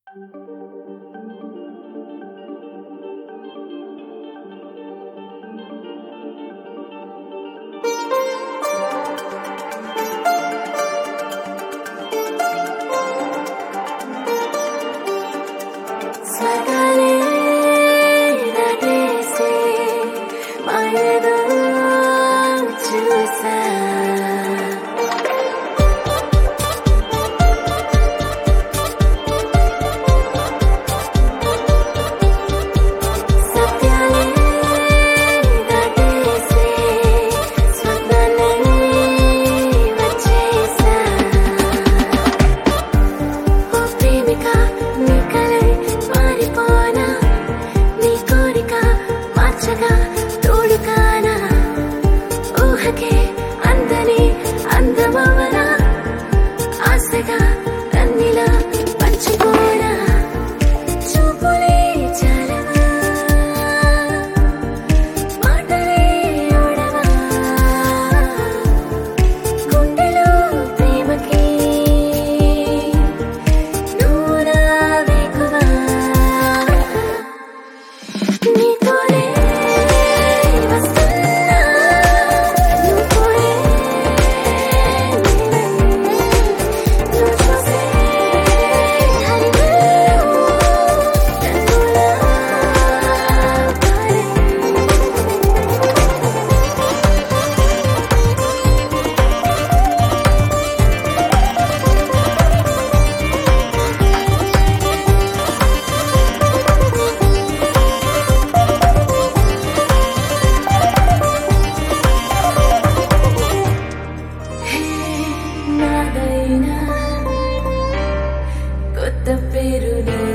స్వర్గాలే దాటేసే మాయేదో చూసా సత్యాలే దాటేసే స్వర్గాలే వచ్చేసా ఓ ప్రేమిక నీ కలై మారిపోనా నీ కోరిక మార్చగా తోడుకానా ఊహకే అందని అందమవనా ఆశగా నన్నిలా పంచుకోనా చూపులే చాలవా మాటలే ఓడవా గుండెలో ప్రేమకి నువ్వు నా వేకువా నీతోనే వస్తున్నా నువ్వు పోయే నువ్వు చూసే హరివెల్లు నన్నులా పాడే నాదైనా కొత్త పేరు